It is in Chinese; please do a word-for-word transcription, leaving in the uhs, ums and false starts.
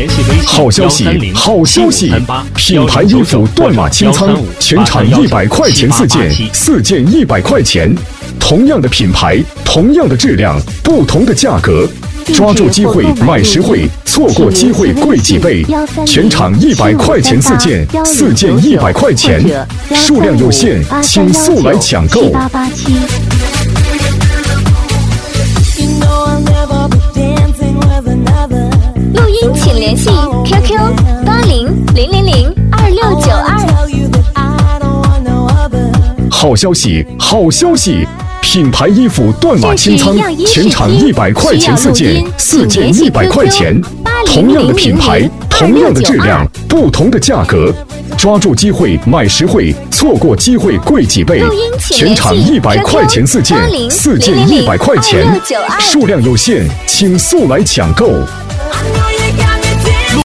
好消息，好消息！品牌衣服断码清仓，全场一百块钱四件，四件一百块钱。同样的品牌，同样的质量，不同的价格。抓住机会买实惠，错过机会贵几倍。全场一百块钱四件，四件一百块钱，数量有限，请速来抢购。 录音请联系 Q Q 八零零零零二六九二。 好消息，好消息！品牌衣服断码清仓，全场一百块钱四件，四件一百块钱。同样的品牌，同样的质量，不同的价格。抓住机会买实惠，错过机会贵几倍。全场一百块钱四件，四件一百块钱，数量有限，请速来抢购。